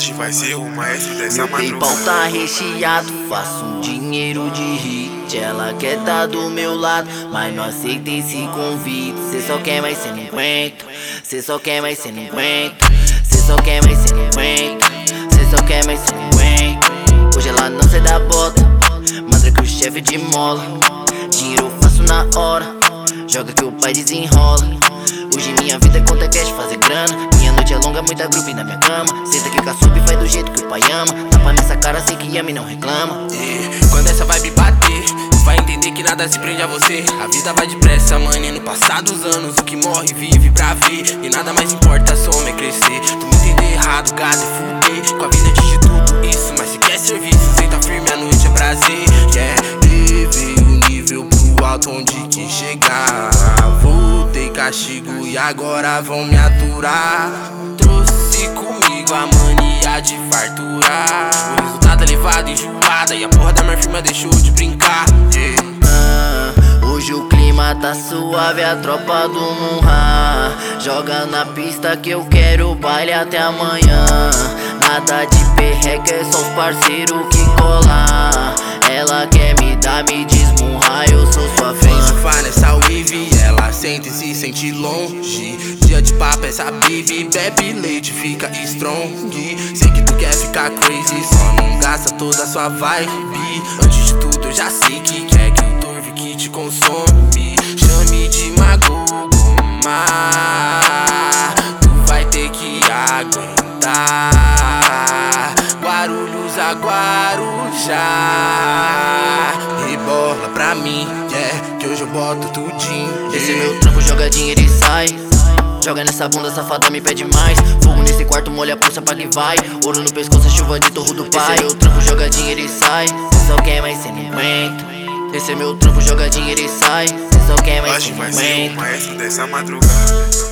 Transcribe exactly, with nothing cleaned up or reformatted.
Hoje vai ser o maestro dessa madrugada. Meu PayPal tá recheado, faço um dinheiro de hit. Ela quer tá do meu lado, mas não aceita esse convite. Cê só quer, mas cê não aguenta. Cê só quer, mas cê não aguenta. Cê só quer, mas cê não aguenta. Cê só quer, mas cê não aguenta. Hoje ela não cê dá bota, manda que o chefe de mola. Dinheiro eu faço na hora, joga que o pai desenrola. Hoje minha vida conta cash, fazer grana. Minha noite é longa, muita grupo na minha cama. Senta que caçubi faz do jeito que o pai ama. Tapa nessa cara, sei que ama e não reclama. E quando essa vibe bater, vai entender que nada se prende a você. A vida vai depressa, mano, e no passar dos anos o que morre vive pra ver. E nada mais importa, some é crescer. Tu me entender errado, gado e fuder. Com a vida de tudo isso, mas se quer serviço, senta firme, a noite é prazer. Yeah, levei o nível pro alto onde quis chegar. Voltei castigo e agora vão me aturar. Trouxe comigo a mania de farturar. O resultado é levado, enjoada, e a porra da minha firma deixou de brincar. Yeah. Ah, hoje o clima tá suave, a tropa do Munha joga na pista que eu quero baile até amanhã. Nada de perreca, é só os parceiros que colar. Ela quer me dar, me desmurrar, eu sou sua Vem fã. surfar nessa wave, ela sente e se sente longe. Dia de papo, essa baby bebe leite, fica strong. Sei que tu quer ficar crazy, só não gasta toda a sua vibe. Antes de tudo eu já sei que quer que o torve que te consome. Chame de Magogoma, tu vai ter que aguentar. Guarulhos a Guarujá, rebola pra mim, yeah, que hoje eu boto tudinho. Yeah. Esse é meu trampo, joga dinheiro e sai. Joga nessa bunda, safada, me pede mais. Fogo nesse quarto, molha a pulsa pra que vai. Ouro no pescoço, chuva de torro do pai. Esse é meu trampo, joga dinheiro e sai. Cê só quer, mas cê não aguenta. Esse é meu trampo, joga dinheiro e sai. Cê só quer, mas cê Hoje não vai ser o aguenta. maestro dessa madrugada.